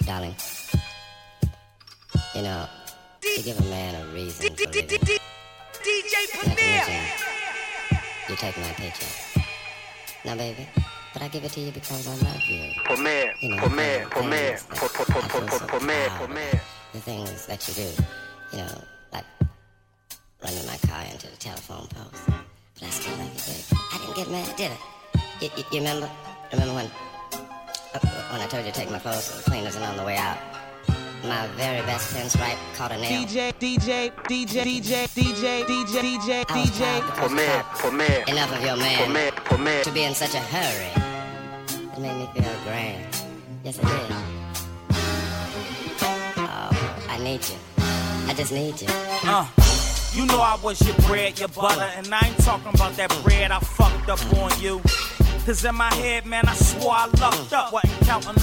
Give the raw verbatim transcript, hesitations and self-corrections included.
Darling, you know, you give a man a reason for living. D J Premier! You take my paycheck. Now, baby, but I give it to you because I love you. Premier, You know, Premier, the Premier, things that I feel so Premier, proud Premier. of, the things that you do, you know, like running my car into the telephone post. But I still love you, baby. I didn't get mad, did I? You, you, you remember? Remember when, uh, when I told you to take my clothes to the cleaners and on the way out, my very best pinstripe caught a nail. D J, D J, D J, D J, D J, D J, D J, I was D J. proud because you Premier, thought Premier, enough of your man Premier, Premier. to be in such a hurry. It made me feel grand. Yes, it did. Oh, I need you. I just need you. Uh, you know I was your bread, your butter, and I ain't talking about that bread I fucked up on you. Cause in my head, man, I swore I lucked up, wasn't counting